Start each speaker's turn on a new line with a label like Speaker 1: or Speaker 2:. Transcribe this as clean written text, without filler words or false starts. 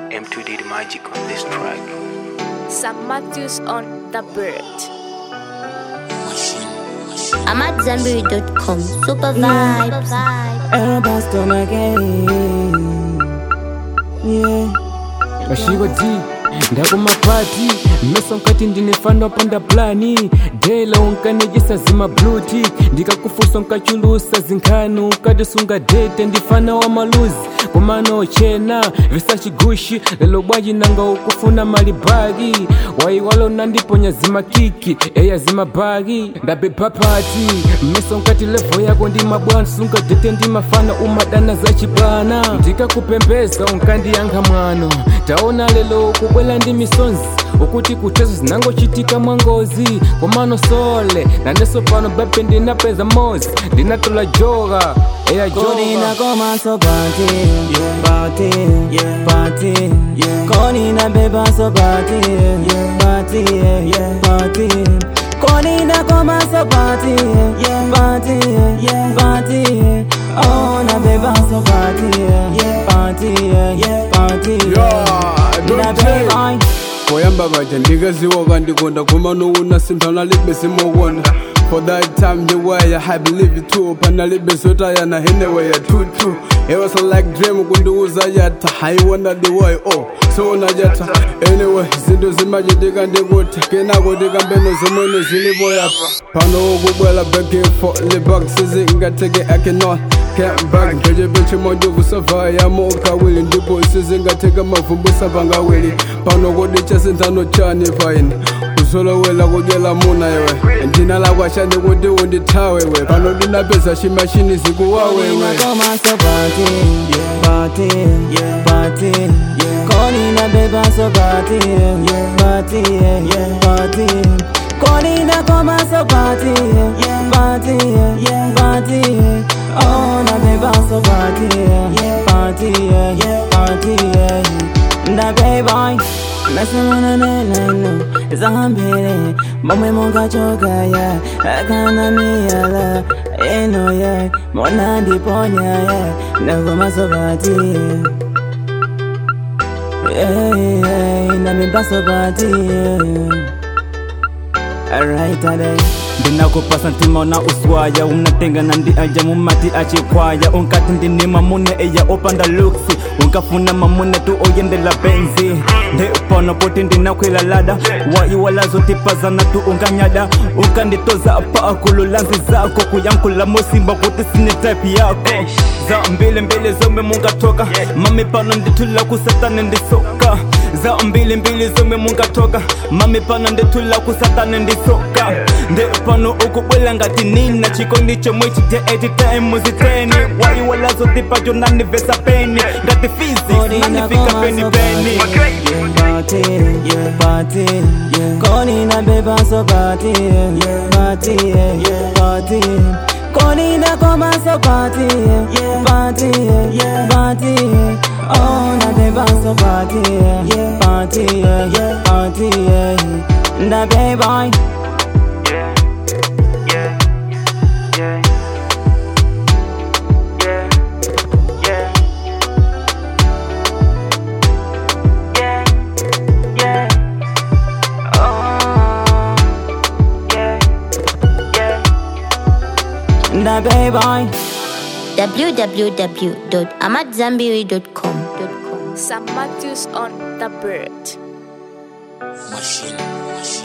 Speaker 1: M2 did magic on this track.
Speaker 2: Sam Matthews on The Bird.
Speaker 3: I'm at Zambiri.com. Super vibes.
Speaker 4: Everybody's gonna get yeah.
Speaker 5: Bashiwa D ndako mapati mesa nkati ndinefanda panda plani dela unkanejesa zima blue tick ndikakufusa nkachulusa zinkhani ukatisunga date ndifana wa maluzi kumano chena visa chigushi lelo bwaji nanga ukufuna malibagi waiwalo nandiponya zima kiki eya zima bagi ndabepa pati mesa nkati levo yako ndi mabwana sunga date ndi mafana umadana za chibana ndikakupembeza unkandi yanga mwano taona lelo kubwela ndi misonzi ukuti kutezo zinangochitika mwangozi komano sole naneso pano bepe ndinapeza mozi ndinatola joga eya joga
Speaker 4: Konina koma so party, party, party. Konina beba so party, party, party. Konina koma so party, party, party. Oh na beba so party, party, party. Na beba.
Speaker 6: Koyamba baja ndigaziwa kandikonda kumano unasinthana libesimukonda. For that time you were, I believe you too. Panalibe sota ya na hinewe ya tutu. It was a like dream kunduuza yata. I wonder the way, oh, so na jata. Anyway, zindu zimaji diga ndiguti. Kina kudiga mbeno zimwene zilibo yapa. Pano ukubwela begging for libak. Sizi nga tege akinol. Can't back, nkeje bichi mojo kusava ya moka wili. Ndipo sizi nga tega mavumbu sabanga wili. Pano kudicha sintano chani fine. Solo wela kugela muna yewe ndina la kwashani kuti undithawe we pano ndinapeza chimashini zikuwawe we
Speaker 4: Koma so party, party, party. Konina beba so party, party, party. Konina koma so party, party, party. Oh na beba so party, party, party. Na beba. Nasamana neno, zambere, mame monga choka ya, akana miyala, eno ya, mona diponya ya, nagoma sobati. Na mimba sobati. Alright today.
Speaker 7: Ndinakupasa ntima na uswaya unatenga nandi aja mumati achikwaya unkati ndini mamune eya opanda luksi unkafuna mamune tu oyendela benzi ndepono poti ndinakwila lada waiwalazo tipazana tu unkanyada unkanditoza apa akululanzi zako kuyankula mosimba kuti sine type yako za mbili zombe mungatoka mami pano nditula kusatane ndisoka za mbili zombe mungatoka mami pano nditula kusatane ndisoka pano ukubwela ngati nina chikondi chomwe chija anytime muziteni waiwalazo tipacho nanivesa peni ngati physics nanifika peni
Speaker 4: Party, party. Konina beba so party, party, party. Konina koma so party, party, party. Oh na beba so party, party, party. Na beba.
Speaker 3: www.amatzambiri.com.
Speaker 2: Sam Matthews on The Bird.
Speaker 1: Machine.